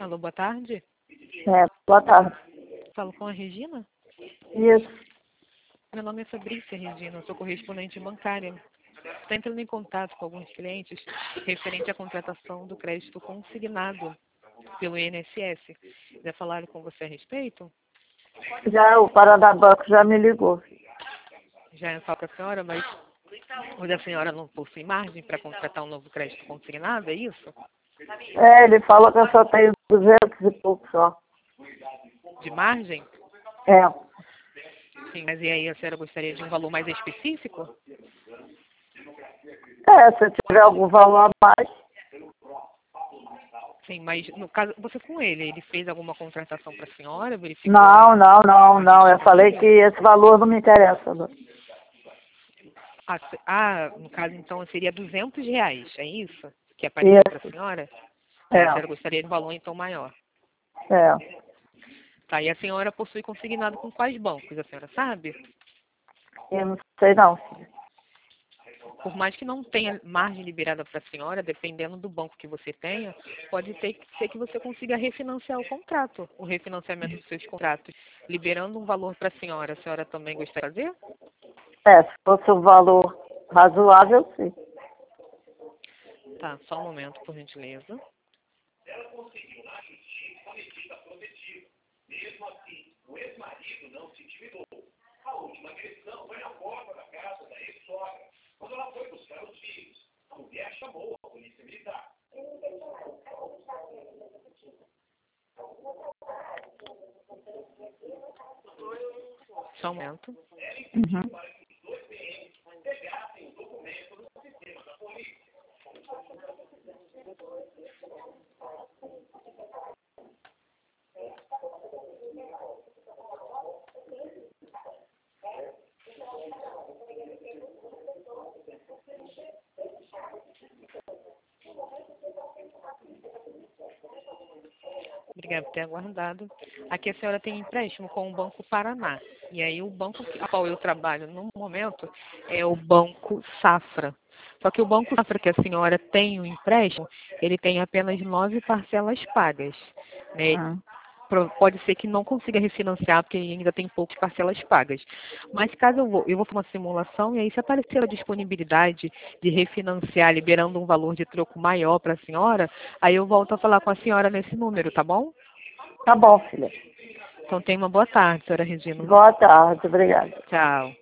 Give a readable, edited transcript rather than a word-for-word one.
Alô, boa tarde. Boa tarde. Falo com a Regina? Isso. Meu nome é Fabrícia Regina, eu sou correspondente bancária. Estou entrando em contato com alguns clientes referente à contratação do crédito consignado pelo INSS. Já falaram com você a respeito? Já o Paraná Banco já me ligou. Já falo com a senhora, mas hoje a senhora não possui margem para contratar um novo crédito consignado, é isso? Ele falou que eu só tenho 200 e pouco só. De margem? É. Sim, mas e aí a senhora gostaria de um valor mais específico? Se tiver algum valor a mais. Sim, mas no caso, você com ele fez alguma contratação para a senhora? Verificou Não. Eu falei que esse valor não me interessa. Não. No caso, então, seria R$ 200, é isso? Que apareceu para a senhora? A senhora gostaria de um valor, então, maior. É. Tá, e a senhora possui consignado com quais bancos, a senhora sabe? Eu não sei não, filha. Por mais que não tenha margem liberada para a senhora, dependendo do banco que você tenha, pode ser que você consiga refinanciar o contrato, o refinanciamento dos seus contratos, liberando um valor para a senhora também gostaria de fazer? Se fosse um valor razoável, sim. Tá, só um momento, por gentileza. Só um momento. Uhum. Obrigada por ter aguardado. Aqui a senhora tem empréstimo com o Banco Paraná. E aí o banco a qual eu trabalho no momento é o Banco Safra. Só que o Banco Safra que a senhora tem o empréstimo, ele tem apenas 9 parcelas pagas, né? Pode ser que não consiga refinanciar, porque ainda tem poucas parcelas pagas. Mas caso eu vou fazer uma simulação, e aí se aparecer a disponibilidade de refinanciar, liberando um valor de troco maior para a senhora, aí eu volto a falar com a senhora nesse número, tá bom? Tá bom, filha. Então tenha uma boa tarde, senhora Regina. Boa tarde, obrigada. Tchau.